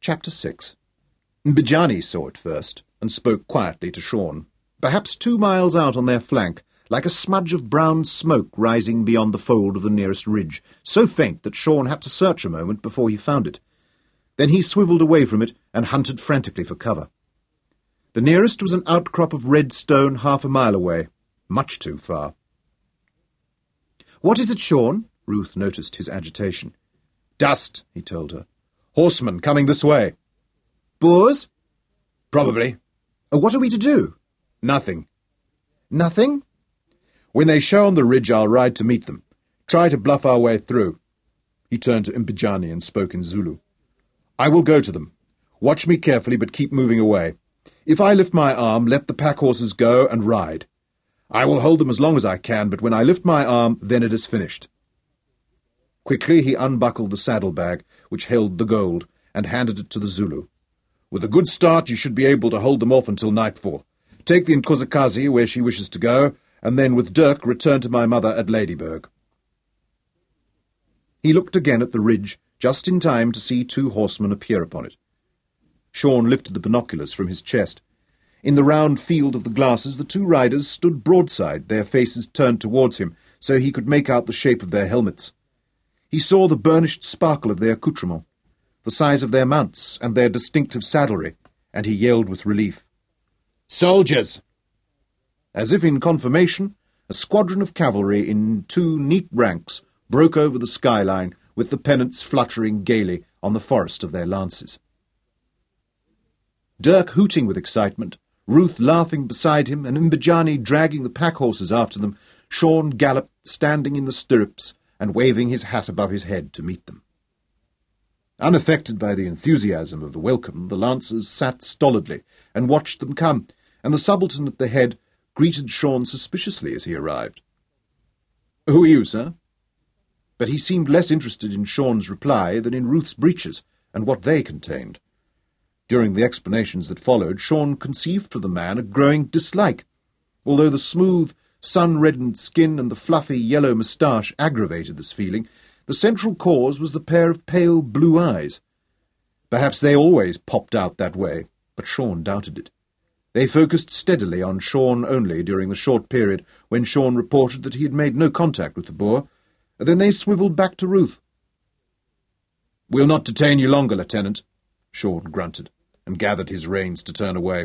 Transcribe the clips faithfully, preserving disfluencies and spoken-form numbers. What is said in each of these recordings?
Chapter six. Mbijani saw it first, and spoke quietly to Sean. Perhaps two miles out on their flank, like a smudge of brown smoke rising beyond the fold of the nearest ridge, so faint that Sean had to search a moment before he found it. Then he swivelled away from it and hunted frantically for cover. The nearest was an outcrop of red stone half a mile away, much too far. "What is it, Sean?" Ruth noticed his agitation. "Dust," he told her. "Horsemen coming this way." "Boers?" "Probably." Oh, what are we to do?" "Nothing." "Nothing?" "When they show on the ridge, I'll ride to meet them. Try to bluff our way through." He turned to Mbijani and spoke in Zulu. "I will go to them. Watch me carefully, but keep moving away. If I lift my arm, let the pack horses go and ride. I will hold them as long as I can, but when I lift my arm, then it is finished." Quickly he unbuckled the saddlebag, which held the gold, and handed it to the Zulu. "With a good start, you should be able to hold them off until nightfall. Take the Nkosikazi where she wishes to go, and then with Dirk return to my mother at Ladyburg." He looked again at the ridge, just in time to see two horsemen appear upon it. Sean lifted the binoculars from his chest. In the round field of the glasses the two riders stood broadside, their faces turned towards him, so he could make out the shape of their helmets. He saw the burnished sparkle of their accoutrements, the size of their mounts, and their distinctive saddlery, and he yelled with relief, "Soldiers!" As if in confirmation, a squadron of cavalry in two neat ranks broke over the skyline, with the pennants fluttering gaily on the forest of their lances. Dirk hooting with excitement, Ruth laughing beside him, and Mbijani dragging the pack-horses after them, Sean galloped, standing in the stirrups and waving his hat above his head to meet them. Unaffected by the enthusiasm of the welcome, the lancers sat stolidly and watched them come, and the subaltern at the head greeted Sean suspiciously as he arrived. "Who are you, sir?" But he seemed less interested in Sean's reply than in Ruth's breeches and what they contained. During the explanations that followed, Sean conceived for the man a growing dislike, although the smooth, sun-reddened skin and the fluffy yellow moustache aggravated this feeling. The central cause was the pair of pale blue eyes. Perhaps they always popped out that way, but Sean doubted it. They focused steadily on Sean only during the short period when Sean reported that he had made no contact with the Boer. Then they swivelled back to Ruth. "We'll not detain you longer, Lieutenant," Sean grunted, and gathered his reins to turn away.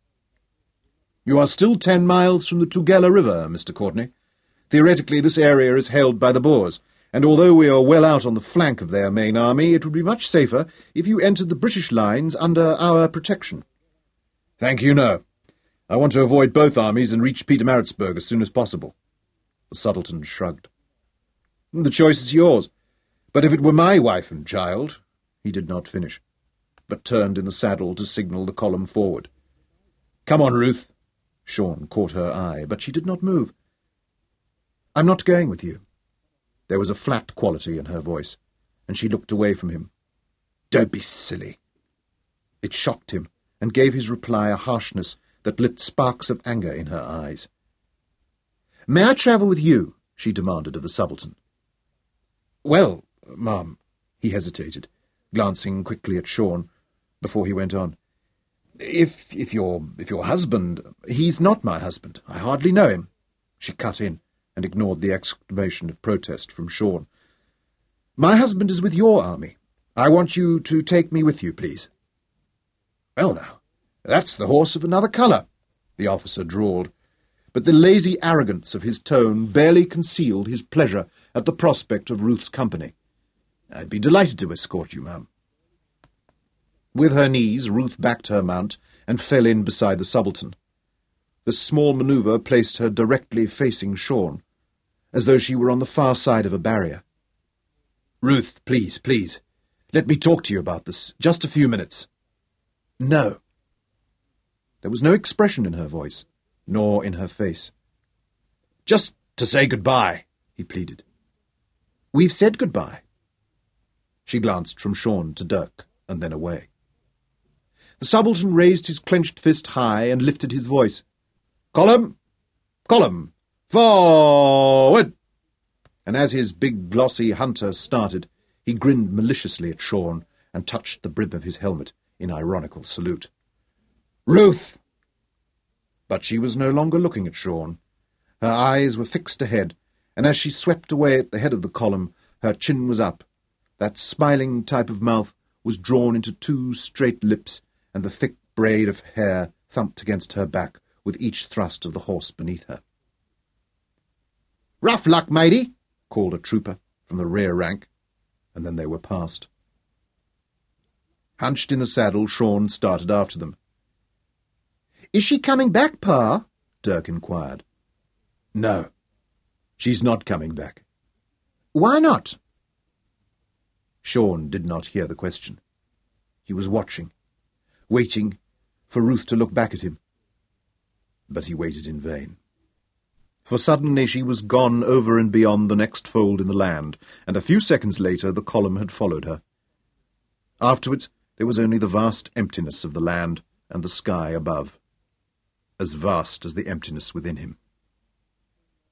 "You are still ten miles from the Tugela River, Mister Courtney. Theoretically, this area is held by the Boers, and although we are well out on the flank of their main army, it would be much safer if you entered the British lines under our protection." "Thank you, no. I want to avoid both armies and reach Pietermaritzburg as soon as possible." The subaltern shrugged. "The choice is yours. But if it were my wife and child—" He did not finish, but turned in the saddle to signal the column forward. "Come on, Ruth." Sean caught her eye, but she did not move. "I'm not going with you." There was a flat quality in her voice, and she looked away from him. "Don't be silly." It shocked him, and gave his reply a harshness that lit sparks of anger in her eyes. "May I travel with you?" she demanded of the subaltern. "Well, ma'am," he hesitated, glancing quickly at Sean, before he went on. If, if your, if your husband—" "He's not my husband. I hardly know him." She cut in, and ignored the exclamation of protest from Sean. "My husband is with your army. I want you to take me with you, please." "Well, now, that's the horse of another colour," the officer drawled, but the lazy arrogance of his tone barely concealed his pleasure at the prospect of Ruth's company. "I'd be delighted to escort you, ma'am." With her knees, Ruth backed her mount and fell in beside the subaltern. The small manoeuvre placed her directly facing Sean, as though she were on the far side of a barrier. "Ruth, please, please, let me talk to you about this. Just a few minutes." "No." There was no expression in her voice, nor in her face. "Just to say goodbye," he pleaded. "We've said goodbye." She glanced from Sean to Dirk, and then away. The subaltern raised his clenched fist high and lifted his voice. "Column! Column! Forward!" And as his big glossy hunter started, he grinned maliciously at Sean and touched the brim of his helmet in ironical salute. "Ruth!" But she was no longer looking at Sean. Her eyes were fixed ahead, and as she swept away at the head of the column, her chin was up. That smiling type of mouth was drawn into two straight lips, and the thick braid of hair thumped against her back with each thrust of the horse beneath her. "Rough luck, matey," called a trooper from the rear rank, and then they were past. Hunched in the saddle, Sean started after them. "Is she coming back, Pa?" Dirk inquired. "No, she's not coming back." "Why not?" Sean did not hear the question. He was watching, waiting for Ruth to look back at him. But he waited in vain. For suddenly she was gone over and beyond the next fold in the land, and a few seconds later the column had followed her. Afterwards there was only the vast emptiness of the land and the sky above, as vast as the emptiness within him.